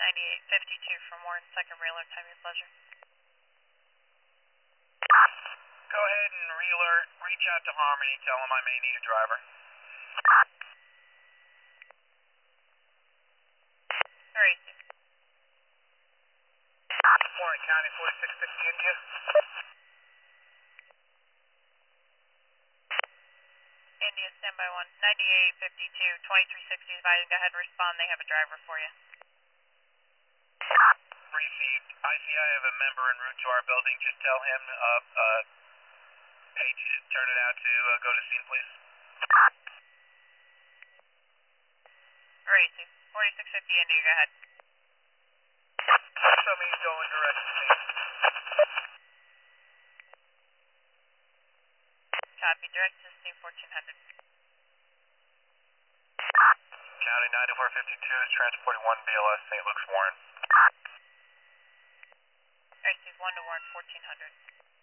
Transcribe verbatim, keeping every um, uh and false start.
ninety-eight fifty-two from Warren, second re-alert, time your pleasure. Go ahead and re-alert, reach out to Harmony, tell them I may need a driver. Three. Warren County, forty-six fifty India. India, standby one. ninety-eight fifty-two, twenty-three sixty is invited. Go ahead and respond. They have a driver for you. Received. I C I have a member en route to our building. Just tell him, uh, uh, Page, turn it out to uh, go to scene, please. Three, two. forty-six fifty India, go ahead. Show me going direct to scene. Copy, direct to scene fourteen hundred. County ninety-four fifty-two is transporting one B L S Saint Luke's Warren. Received one to Warren, fourteen hundred.